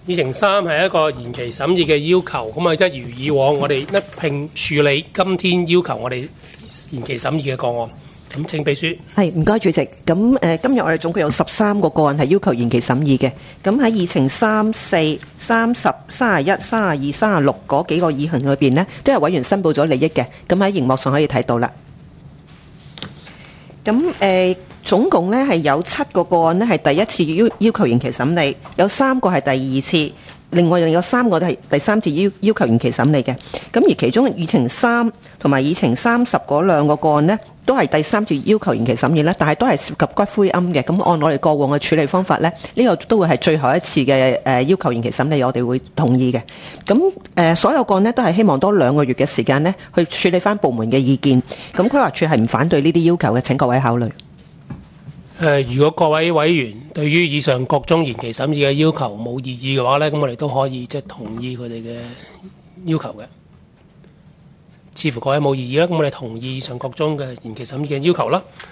議程3係一個延期審議嘅要求，咁啊一如以往，我哋一並處理今天要求我哋延期審議嘅個案。咁請秘書。 係，唔該主席。咁今日我哋總共有13個個案係要求延期審議嘅。咁喺議程3、4、30、31、32、36嗰幾個議項裏邊呢，都有委員申報咗利益嘅。咁喺熒幕上可以睇到啦。咁總共呢係有7個個案呢係第一次要求延期審理，有3個係第二次，另外有3個都係第三次要求延期審理嘅。咁而其中議程3同埋議程30嗰2個個案呢，都係第三次要求延期審議咧，但係都係涉及骨灰龕嘅。咁按我哋過往嘅處理方法咧，呢個都會係最後一次嘅要求延期審理，我哋會同意嘅。咁所有個案呢都係希望多2個月嘅時間呢去處理翻部門嘅意見。咁規劃署係唔反對呢啲要求嘅，請各位考慮。 如果各位委員對於以上各種延期審議嘅要求冇異議嘅話咧，咁我哋都可以即係同意佢哋嘅要求嘅。似乎各位冇異議啦，咁我哋同意以上各種嘅延期審議嘅要求啦。